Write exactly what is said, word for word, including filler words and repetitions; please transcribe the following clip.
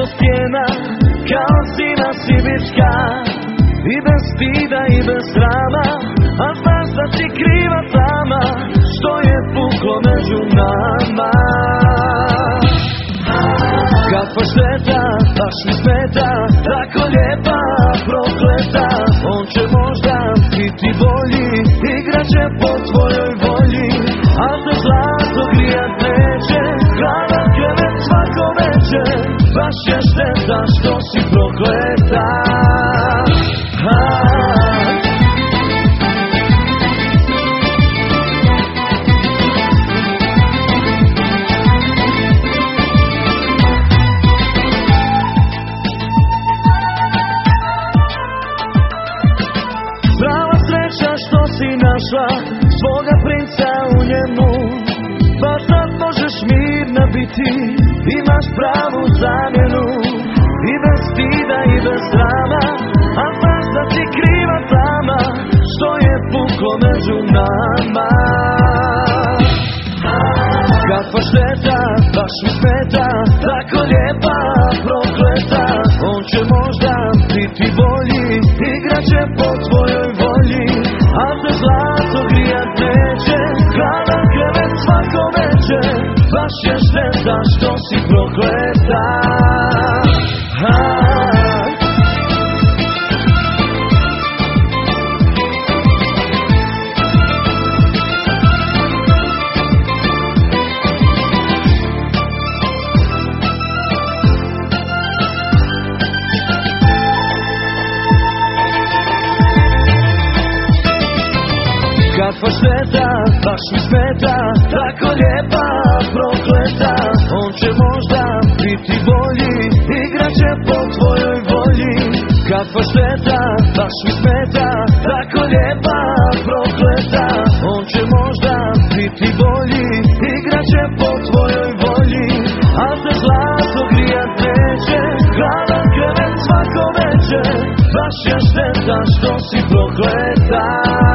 ko stijena, kao zima sibirska. I bez stida i bez srama, a znaš da si kriva sama, što je puklo među nama. Kakva šteta, baš mi smeta, tako lijepa, prokleta. On će možda biti bolji, igraće po tvojoj volji, a te zlato grijat neće, glava krevet svako večer. Baš je šteta što si prokleta. Prava sreća što si našla svoga princa u njemu, pa sad možeš mirna biti, imaš pravu zamjenu. I bez stida i bez srama, a znaš da si kriva sama, što je puklo među nama. Kakva šteta, baš mi smeta, tako lijepa, prokleta. On će možda biti bolji, igraće po tvojoj volji, a te zlato grijat neće, glava krevet svako večer. Baš je šteta što si prokleta. Kakva šteta, baš mi smeta, tako lijepa, prokleta. On će možda biti bolji, igraće po tvojoj volji. Kakva šteta, baš mi smeta, tako lijepa, prokleta. On će možda biti bolji, igraće po tvojoj volji, a te zlato grijat neće, glava krevet svako večer. Baš je šteta što si prokleta.